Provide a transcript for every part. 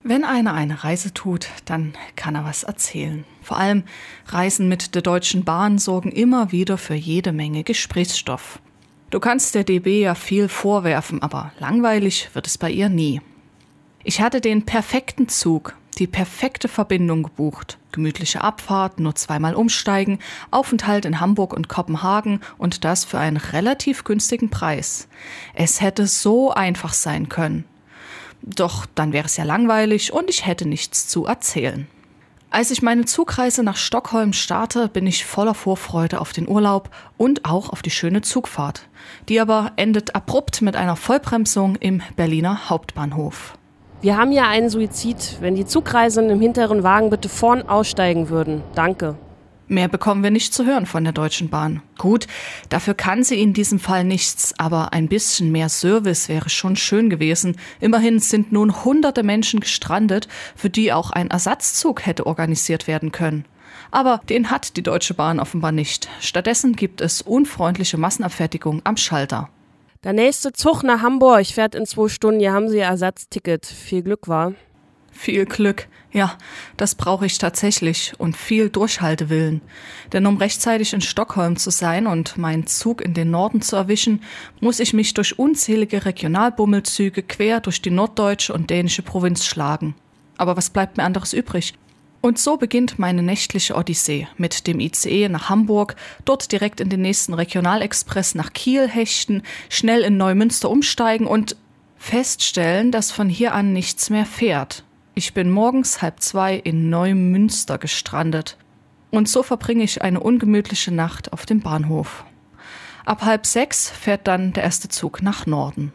Wenn einer eine Reise tut, dann kann er was erzählen. Vor allem Reisen mit der Deutschen Bahn sorgen immer wieder für jede Menge Gesprächsstoff. Du kannst der DB ja viel vorwerfen, aber langweilig wird es bei ihr nie. Ich hatte den perfekten Zug, die perfekte Verbindung gebucht. Gemütliche Abfahrt, nur 2-mal umsteigen, Aufenthalt in Hamburg und Kopenhagen und das für einen relativ günstigen Preis. Es hätte so einfach sein können. Doch dann wäre es ja langweilig und ich hätte nichts zu erzählen. Als ich meine Zugreise nach Stockholm starte, bin ich voller Vorfreude auf den Urlaub und auch auf die schöne Zugfahrt. Die aber endet abrupt mit einer Vollbremsung im Berliner Hauptbahnhof. Wir haben ja einen Suizid. Wenn die Zugreisenden im hinteren Wagen bitte vorn aussteigen würden. Danke. Mehr bekommen wir nicht zu hören von der Deutschen Bahn. Gut, dafür kann sie in diesem Fall nichts, aber ein bisschen mehr Service wäre schon schön gewesen. Immerhin sind nun hunderte Menschen gestrandet, für die auch ein Ersatzzug hätte organisiert werden können. Aber den hat die Deutsche Bahn offenbar nicht. Stattdessen gibt es unfreundliche Massenabfertigung am Schalter. Der nächste Zug nach Hamburg fährt in 2 Stunden. Hier haben Sie Ihr Ersatzticket. Viel Glück, wa? Viel Glück. Ja, das brauche ich tatsächlich und viel Durchhaltewillen. Denn um rechtzeitig in Stockholm zu sein und meinen Zug in den Norden zu erwischen, muss ich mich durch unzählige Regionalbummelzüge quer durch die norddeutsche und dänische Provinz schlagen. Aber was bleibt mir anderes übrig? Und so beginnt meine nächtliche Odyssee mit dem ICE nach Hamburg, dort direkt in den nächsten Regionalexpress nach Kiel hechten, schnell in Neumünster umsteigen und feststellen, dass von hier an nichts mehr fährt. Ich bin morgens 1:30 in Neumünster gestrandet. Und so verbringe ich eine ungemütliche Nacht auf dem Bahnhof. Ab 5:30 fährt dann der erste Zug nach Norden.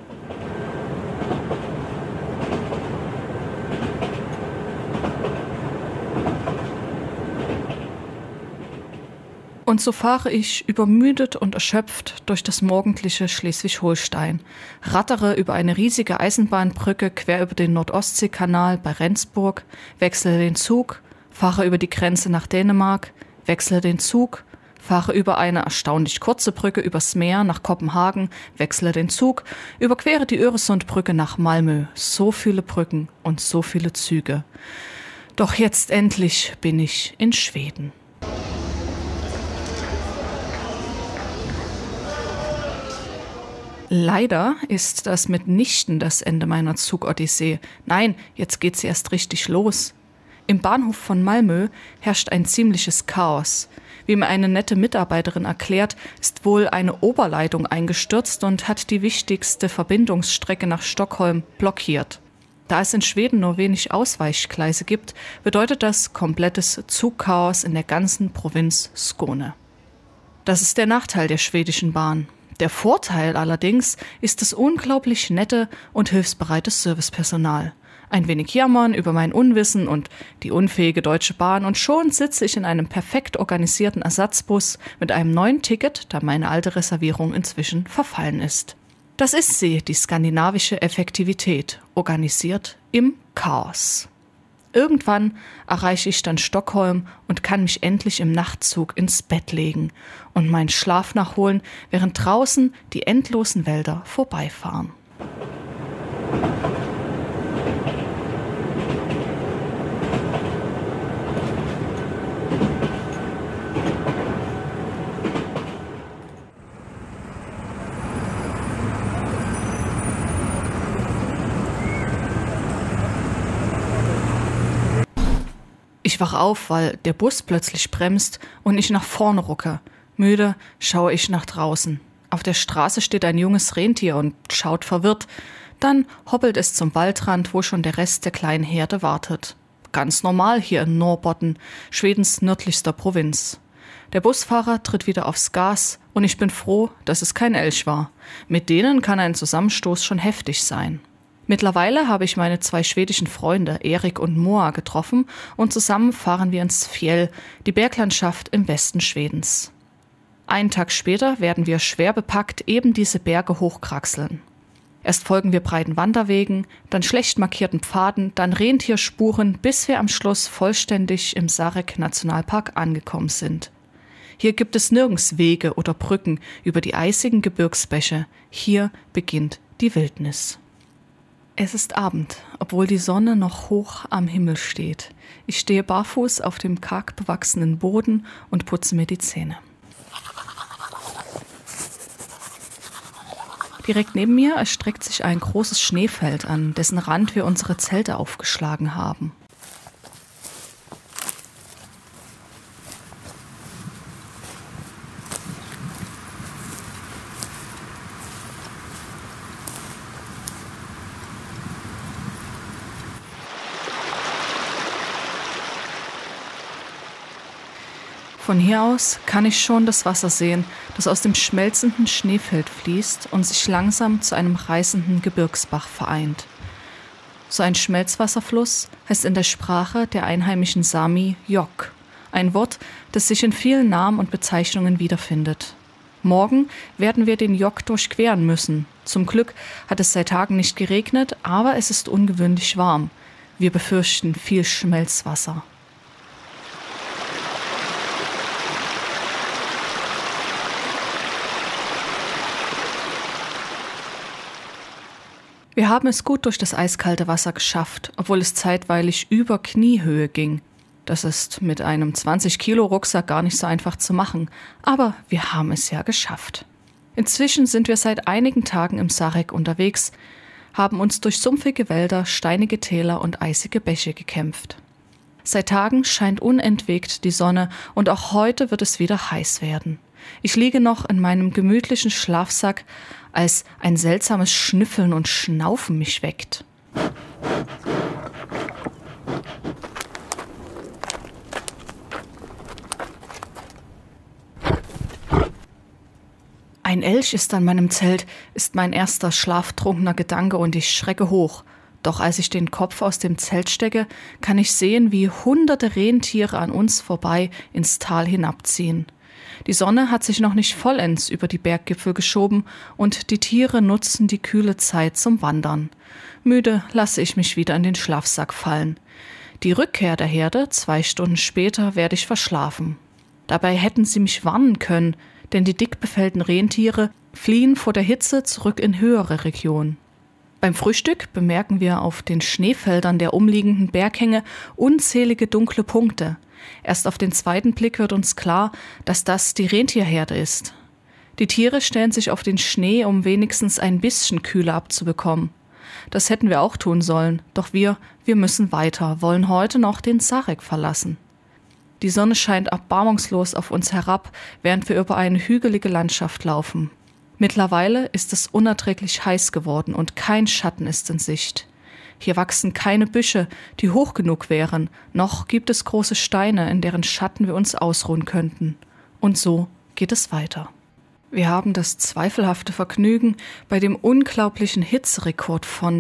Und so fahre ich übermüdet und erschöpft durch das morgendliche Schleswig-Holstein, rattere über eine riesige Eisenbahnbrücke quer über den Nord-Ostsee-Kanal bei Rendsburg, wechsle den Zug, fahre über die Grenze nach Dänemark, wechsle den Zug, fahre über eine erstaunlich kurze Brücke übers Meer nach Kopenhagen, wechsle den Zug, überquere die Öresundbrücke nach Malmö. So viele Brücken und so viele Züge. Doch jetzt endlich bin ich in Schweden. Leider ist das mitnichten das Ende meiner Zugodyssee. Nein, jetzt geht's erst richtig los. Im Bahnhof von Malmö herrscht ein ziemliches Chaos. Wie mir eine nette Mitarbeiterin erklärt, ist wohl eine Oberleitung eingestürzt und hat die wichtigste Verbindungsstrecke nach Stockholm blockiert. Da es in Schweden nur wenig Ausweichgleise gibt, bedeutet das komplettes Zugchaos in der ganzen Provinz Skåne. Das ist der Nachteil der schwedischen Bahn. Der Vorteil allerdings ist das unglaublich nette und hilfsbereite Servicepersonal. Ein wenig jammern über mein Unwissen und die unfähige Deutsche Bahn und schon sitze ich in einem perfekt organisierten Ersatzbus mit einem neuen Ticket, da meine alte Reservierung inzwischen verfallen ist. Das ist sie, die skandinavische Effektivität, organisiert im Chaos. Irgendwann erreiche ich dann Stockholm und kann mich endlich im Nachtzug ins Bett legen und meinen Schlaf nachholen, während draußen die endlosen Wälder vorbeifahren. Ich wach auf, weil der Bus plötzlich bremst und ich nach vorne rucke. Müde schaue ich nach draußen. Auf der Straße steht ein junges Rentier und schaut verwirrt. Dann hoppelt es zum Waldrand, wo schon der Rest der kleinen Herde wartet. Ganz normal hier in Norrbotten, Schwedens nördlichster Provinz. Der Busfahrer tritt wieder aufs Gas und ich bin froh, dass es kein Elch war. Mit denen kann ein Zusammenstoß schon heftig sein. Mittlerweile habe ich meine 2 schwedischen Freunde, Erik und Moa, getroffen und zusammen fahren wir ins Fjäll, die Berglandschaft im Westen Schwedens. Einen Tag später werden wir schwer bepackt eben diese Berge hochkraxeln. Erst folgen wir breiten Wanderwegen, dann schlecht markierten Pfaden, dann Rentierspuren, bis wir am Schluss vollständig im Sarek-Nationalpark angekommen sind. Hier gibt es nirgends Wege oder Brücken über die eisigen Gebirgsbäche. Hier beginnt die Wildnis. Es ist Abend, obwohl die Sonne noch hoch am Himmel steht. Ich stehe barfuß auf dem karg bewachsenen Boden und putze mir die Zähne. Direkt neben mir erstreckt sich ein großes Schneefeld, an dessen Rand wir unsere Zelte aufgeschlagen haben. Von hier aus kann ich schon das Wasser sehen, das aus dem schmelzenden Schneefeld fließt und sich langsam zu einem reißenden Gebirgsbach vereint. So ein Schmelzwasserfluss heißt in der Sprache der einheimischen Sami Jok, ein Wort, das sich in vielen Namen und Bezeichnungen wiederfindet. Morgen werden wir den Jok durchqueren müssen. Zum Glück hat es seit Tagen nicht geregnet, aber es ist ungewöhnlich warm. Wir befürchten viel Schmelzwasser. Wir haben es gut durch das eiskalte Wasser geschafft, obwohl es zeitweilig über Kniehöhe ging. Das ist mit einem 20-Kilo-Rucksack gar nicht so einfach zu machen, aber wir haben es ja geschafft. Inzwischen sind wir seit einigen Tagen im Sarek unterwegs, haben uns durch sumpfige Wälder, steinige Täler und eisige Bäche gekämpft. Seit Tagen scheint unentwegt die Sonne und auch heute wird es wieder heiß werden. Ich liege noch in meinem gemütlichen Schlafsack, als ein seltsames Schnüffeln und Schnaufen mich weckt. Ein Elch ist an meinem Zelt, ist mein erster schlaftrunkener Gedanke und ich schrecke hoch. Doch als ich den Kopf aus dem Zelt stecke, kann ich sehen, wie hunderte Rentiere an uns vorbei ins Tal hinabziehen. Die Sonne hat sich noch nicht vollends über die Berggipfel geschoben und die Tiere nutzen die kühle Zeit zum Wandern. Müde lasse ich mich wieder in den Schlafsack fallen. Die Rückkehr der Herde 2 Stunden später werde ich verschlafen. Dabei hätten sie mich warnen können, denn die dick befellten Rentiere fliehen vor der Hitze zurück in höhere Regionen. Beim Frühstück bemerken wir auf den Schneefeldern der umliegenden Berghänge unzählige dunkle Punkte. Erst auf den zweiten Blick wird uns klar, dass das die Rentierherde ist. Die Tiere stellen sich auf den Schnee, um wenigstens ein bisschen Kühle abzubekommen. Das hätten wir auch tun sollen, doch wir müssen weiter, wollen heute noch den Sarek verlassen. Die Sonne scheint erbarmungslos auf uns herab, während wir über eine hügelige Landschaft laufen. Mittlerweile ist es unerträglich heiß geworden und kein Schatten ist in Sicht. Hier wachsen keine Büsche, die hoch genug wären, noch gibt es große Steine, in deren Schatten wir uns ausruhen könnten. Und so geht es weiter. Wir haben das zweifelhafte Vergnügen, bei dem unglaublichen Hitzerekord von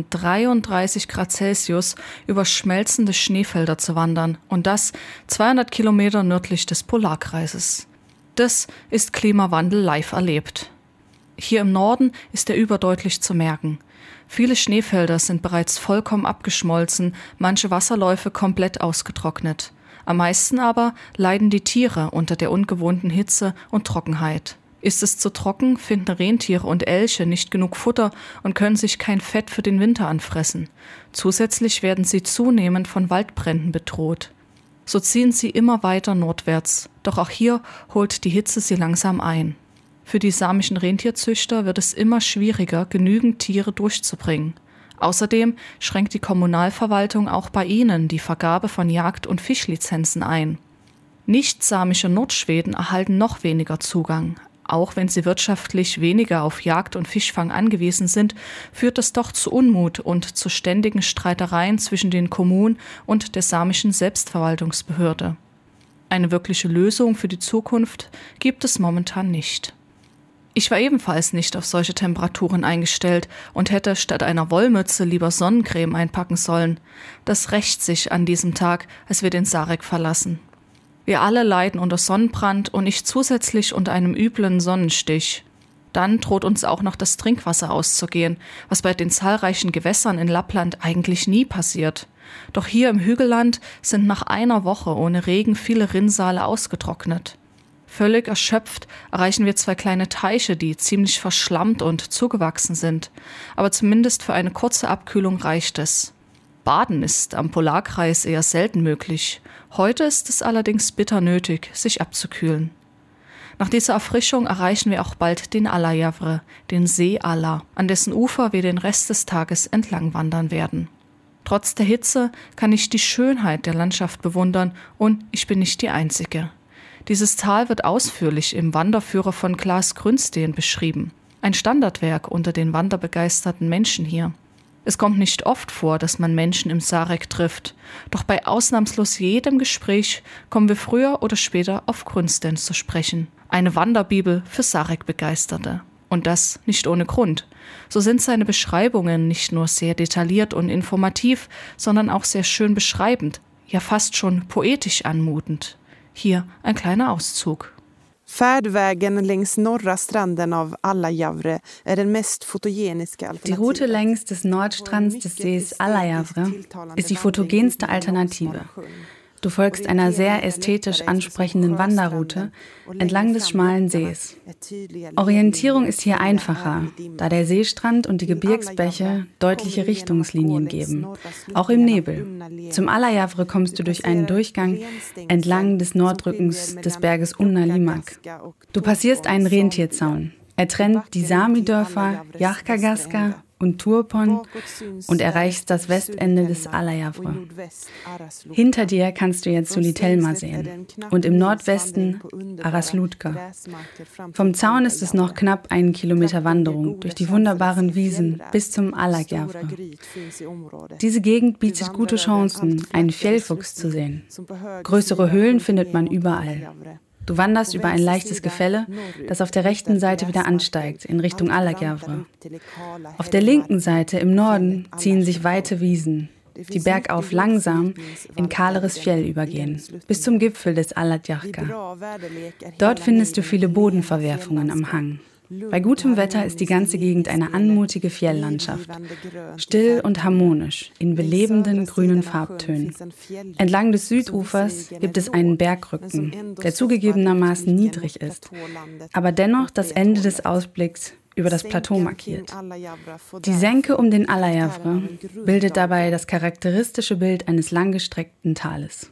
33 Grad Celsius über schmelzende Schneefelder zu wandern und das 200 Kilometer nördlich des Polarkreises. Das ist Klimawandel live erlebt. Hier im Norden ist er überdeutlich zu merken. Viele Schneefelder sind bereits vollkommen abgeschmolzen, manche Wasserläufe komplett ausgetrocknet. Am meisten aber leiden die Tiere unter der ungewohnten Hitze und Trockenheit. Ist es zu trocken, finden Rentiere und Elche nicht genug Futter und können sich kein Fett für den Winter anfressen. Zusätzlich werden sie zunehmend von Waldbränden bedroht. So ziehen sie immer weiter nordwärts, doch auch hier holt die Hitze sie langsam ein. Für die samischen Rentierzüchter wird es immer schwieriger, genügend Tiere durchzubringen. Außerdem schränkt die Kommunalverwaltung auch bei ihnen die Vergabe von Jagd- und Fischlizenzen ein. Nicht-samische Nordschweden erhalten noch weniger Zugang. Auch wenn sie wirtschaftlich weniger auf Jagd und Fischfang angewiesen sind, führt das doch zu Unmut und zu ständigen Streitereien zwischen den Kommunen und der samischen Selbstverwaltungsbehörde. Eine wirkliche Lösung für die Zukunft gibt es momentan nicht. Ich war ebenfalls nicht auf solche Temperaturen eingestellt und hätte statt einer Wollmütze lieber Sonnencreme einpacken sollen. Das rächt sich an diesem Tag, als wir den Sarek verlassen. Wir alle leiden unter Sonnenbrand und ich zusätzlich unter einem üblen Sonnenstich. Dann droht uns auch noch das Trinkwasser auszugehen, was bei den zahlreichen Gewässern in Lappland eigentlich nie passiert. Doch hier im Hügelland sind nach einer Woche ohne Regen viele Rinnsale ausgetrocknet. Völlig erschöpft erreichen wir 2 kleine Teiche, die ziemlich verschlammt und zugewachsen sind. Aber zumindest für eine kurze Abkühlung reicht es. Baden ist am Polarkreis eher selten möglich. Heute ist es allerdings bitter nötig, sich abzukühlen. Nach dieser Erfrischung erreichen wir auch bald den Alajavre, den See Ala, an dessen Ufer wir den Rest des Tages entlang wandern werden. Trotz der Hitze kann ich die Schönheit der Landschaft bewundern und ich bin nicht die Einzige. Dieses Tal wird ausführlich im Wanderführer von Klaas Grünsteen beschrieben. Ein Standardwerk unter den wanderbegeisterten Menschen hier. Es kommt nicht oft vor, dass man Menschen im Sarek trifft. Doch bei ausnahmslos jedem Gespräch kommen wir früher oder später auf Grünsteen zu sprechen. Eine Wanderbibel für Sarek-Begeisterte. Und das nicht ohne Grund. So sind seine Beschreibungen nicht nur sehr detailliert und informativ, sondern auch sehr schön beschreibend, ja fast schon poetisch anmutend. Hier ein kleiner Auszug. Färdvägen längs norra stranden av Alajavre är den mest fotogeniska Alternative. Die Route längs des Nordstrands des Sees Alajavre ist die fotogenste Alternative. Du folgst einer sehr ästhetisch ansprechenden Wanderroute entlang des schmalen Sees. Orientierung ist hier einfacher, da der Seestrand und die Gebirgsbäche deutliche Richtungslinien geben, auch im Nebel. Zum Alajavre kommst du durch einen Durchgang entlang des Nordrückens des Berges Unalimak. Du passierst einen Rentierzaun. Er trennt die Sami-Dörfer Yahkagaska und Turpon und erreichst das Westende des Alajavre. Hinter dir kannst du jetzt Sulitelma sehen und im Nordwesten Araslutka. Vom Zaun ist es noch knapp 1 Kilometer Wanderung durch die wunderbaren Wiesen bis zum Alajavre. Diese Gegend bietet gute Chancen, einen Fjellfuchs zu sehen. Größere Höhlen findet man überall. Du wanderst über ein leichtes Gefälle, das auf der rechten Seite wieder ansteigt, in Richtung Alajavre. Auf der linken Seite im Norden ziehen sich weite Wiesen, die bergauf langsam in kahleres Fjell übergehen, bis zum Gipfel des Alajavka. Dort findest du viele Bodenverwerfungen am Hang. Bei gutem Wetter ist die ganze Gegend eine anmutige Fjelllandschaft, still und harmonisch, in belebenden grünen Farbtönen. Entlang des Südufers gibt es einen Bergrücken, der zugegebenermaßen niedrig ist, aber dennoch das Ende des Ausblicks über das Plateau markiert. Die Senke um den Alajavre bildet dabei das charakteristische Bild eines langgestreckten Tales.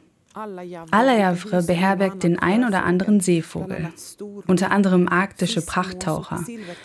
Alajavre beherbergt den ein oder anderen Seevogel, unter anderem arktische Prachttaucher.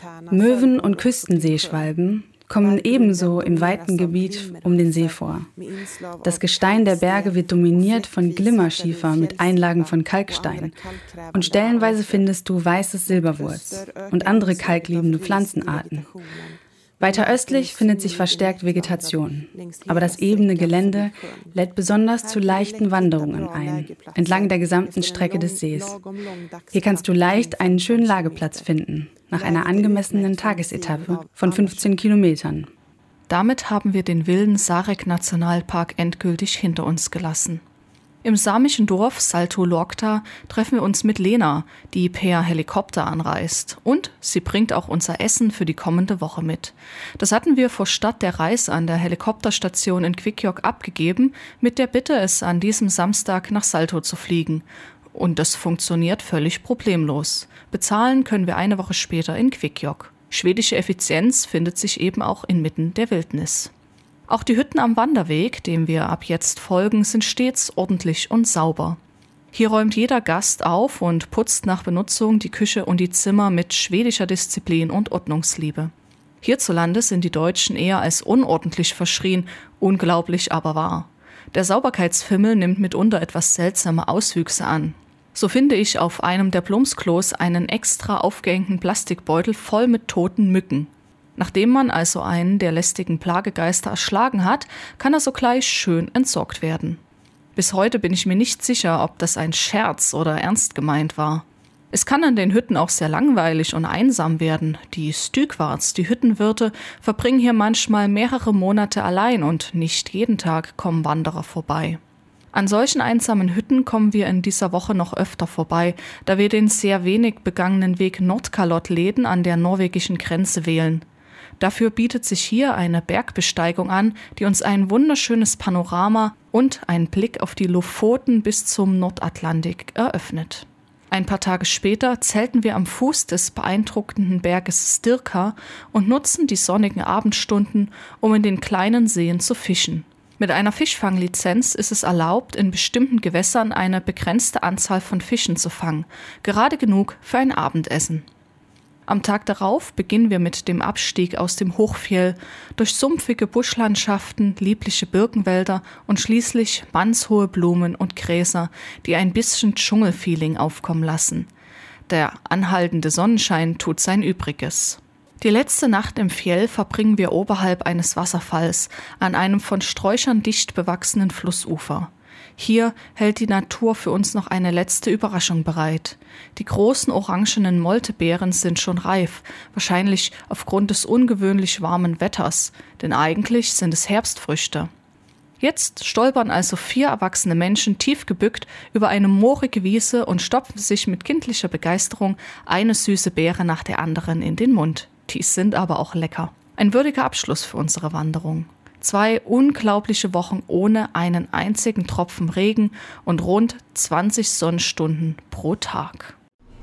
Möwen und Küstenseeschwalben kommen ebenso im weiten Gebiet um den See vor. Das Gestein der Berge wird dominiert von Glimmerschiefer mit Einlagen von Kalkstein und stellenweise findest du weißes Silberwurz und andere kalkliebende Pflanzenarten. Weiter östlich findet sich verstärkt Vegetation, aber das ebene Gelände lädt besonders zu leichten Wanderungen ein, entlang der gesamten Strecke des Sees. Hier kannst du leicht einen schönen Lageplatz finden, nach einer angemessenen Tagesetappe von 15 Kilometern. Damit haben wir den wilden Sarek-Nationalpark endgültig hinter uns gelassen. Im samischen Dorf Salto Lokta treffen wir uns mit Lena, die per Helikopter anreist. Und sie bringt auch unser Essen für die kommende Woche mit. Das hatten wir vor Start der Reise an der Helikopterstation in Kvikkjokk abgegeben, mit der Bitte, es an diesem Samstag nach Salto zu fliegen. Und das funktioniert völlig problemlos. Bezahlen können wir eine Woche später in Kvikkjokk. Schwedische Effizienz findet sich eben auch inmitten der Wildnis. Auch die Hütten am Wanderweg, dem wir ab jetzt folgen, sind stets ordentlich und sauber. Hier räumt jeder Gast auf und putzt nach Benutzung die Küche und die Zimmer mit schwedischer Disziplin und Ordnungsliebe. Hierzulande sind die Deutschen eher als unordentlich verschrien, unglaublich aber wahr. Der Sauberkeitsfimmel nimmt mitunter etwas seltsame Auswüchse an. So finde ich auf einem der Blumsklos einen extra aufgehängten Plastikbeutel voll mit toten Mücken. Nachdem man also einen der lästigen Plagegeister erschlagen hat, kann er sogleich schön entsorgt werden. Bis heute bin ich mir nicht sicher, ob das ein Scherz oder ernst gemeint war. Es kann an den Hütten auch sehr langweilig und einsam werden. Die Stykvarts, die Hüttenwirte, verbringen hier manchmal mehrere Monate allein und nicht jeden Tag kommen Wanderer vorbei. An solchen einsamen Hütten kommen wir in dieser Woche noch öfter vorbei, da wir den sehr wenig begangenen Weg Nordkalottleden an der norwegischen Grenze wählen. Dafür bietet sich hier eine Bergbesteigung an, die uns ein wunderschönes Panorama und einen Blick auf die Lofoten bis zum Nordatlantik eröffnet. Ein paar Tage später zelten wir am Fuß des beeindruckenden Berges Stirka und nutzen die sonnigen Abendstunden, um in den kleinen Seen zu fischen. Mit einer Fischfanglizenz ist es erlaubt, in bestimmten Gewässern eine begrenzte Anzahl von Fischen zu fangen, gerade genug für ein Abendessen. Am Tag darauf beginnen wir mit dem Abstieg aus dem Hochfjell durch sumpfige Buschlandschaften, liebliche Birkenwälder und schließlich mannshohe Blumen und Gräser, die ein bisschen Dschungelfeeling aufkommen lassen. Der anhaltende Sonnenschein tut sein Übriges. Die letzte Nacht im Fjell verbringen wir oberhalb eines Wasserfalls an einem von Sträuchern dicht bewachsenen Flussufer. Hier hält die Natur für uns noch eine letzte Überraschung bereit. Die großen orangenen Moltebeeren sind schon reif, wahrscheinlich aufgrund des ungewöhnlich warmen Wetters, denn eigentlich sind es Herbstfrüchte. Jetzt stolpern also 4 erwachsene Menschen tief gebückt über eine moorige Wiese und stopfen sich mit kindlicher Begeisterung eine süße Beere nach der anderen in den Mund. Die sind aber auch lecker. Ein würdiger Abschluss für unsere Wanderung. 2 unglaubliche Wochen ohne einen einzigen Tropfen Regen und rund 20 Sonnenstunden pro Tag.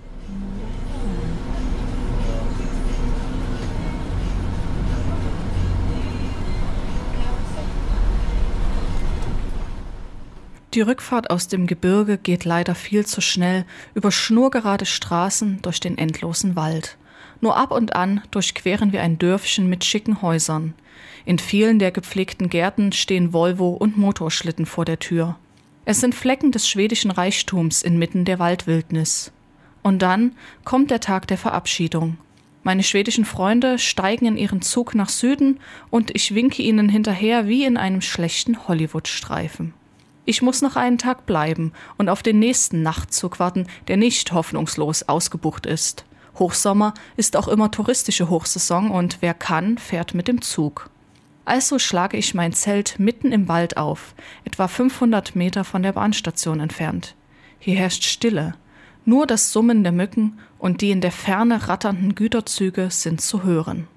Die Rückfahrt aus dem Gebirge geht leider viel zu schnell über schnurgerade Straßen durch den endlosen Wald. Nur ab und an durchqueren wir ein Dörfchen mit schicken Häusern. In vielen der gepflegten Gärten stehen Volvo und Motorschlitten vor der Tür. Es sind Flecken des schwedischen Reichtums inmitten der Waldwildnis. Und dann kommt der Tag der Verabschiedung. Meine schwedischen Freunde steigen in ihren Zug nach Süden und ich winke ihnen hinterher wie in einem schlechten Hollywood-Streifen. Ich muss noch einen Tag bleiben und auf den nächsten Nachtzug warten, der nicht hoffnungslos ausgebucht ist. Hochsommer ist auch immer touristische Hochsaison und wer kann, fährt mit dem Zug. Also schlage ich mein Zelt mitten im Wald auf, etwa 500 Meter von der Bahnstation entfernt. Hier herrscht Stille. Nur das Summen der Mücken und die in der Ferne ratternden Güterzüge sind zu hören.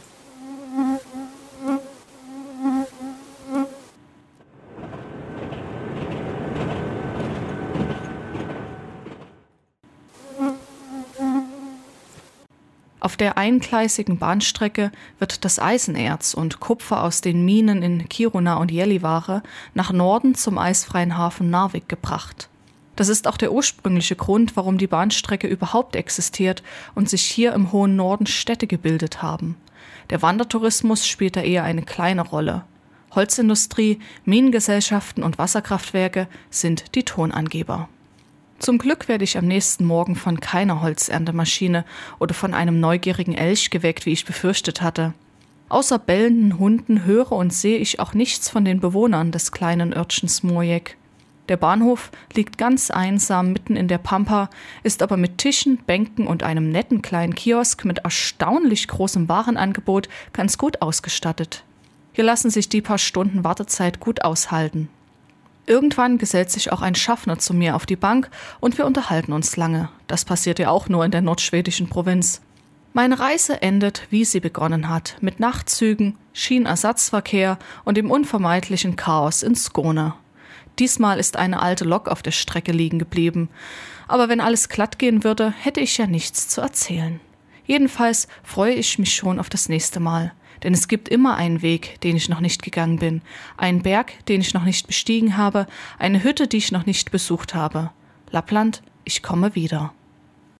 Auf der eingleisigen Bahnstrecke wird das Eisenerz und Kupfer aus den Minen in Kiruna und Gällivare nach Norden zum eisfreien Hafen Narvik gebracht. Das ist auch der ursprüngliche Grund, warum die Bahnstrecke überhaupt existiert und sich hier im hohen Norden Städte gebildet haben. Der Wandertourismus spielt da eher eine kleine Rolle. Holzindustrie, Minengesellschaften und Wasserkraftwerke sind die Tonangeber. Zum Glück werde ich am nächsten Morgen von keiner Holzerntemaschine oder von einem neugierigen Elch geweckt, wie ich befürchtet hatte. Außer bellenden Hunden höre und sehe ich auch nichts von den Bewohnern des kleinen Örtchens Murjek. Der Bahnhof liegt ganz einsam mitten in der Pampa, ist aber mit Tischen, Bänken und einem netten kleinen Kiosk mit erstaunlich großem Warenangebot ganz gut ausgestattet. Hier lassen sich die paar Stunden Wartezeit gut aushalten. Irgendwann gesellt sich auch ein Schaffner zu mir auf die Bank und wir unterhalten uns lange. Das passiert ja auch nur in der nordschwedischen Provinz. Meine Reise endet, wie sie begonnen hat, mit Nachtzügen, Schienenersatzverkehr und dem unvermeidlichen Chaos in Skåne. Diesmal ist eine alte Lok auf der Strecke liegen geblieben. Aber wenn alles glatt gehen würde, hätte ich ja nichts zu erzählen. Jedenfalls freue ich mich schon auf das nächste Mal. Denn es gibt immer einen Weg, den ich noch nicht gegangen bin, einen Berg, den ich noch nicht bestiegen habe, eine Hütte, die ich noch nicht besucht habe. Lappland, ich komme wieder.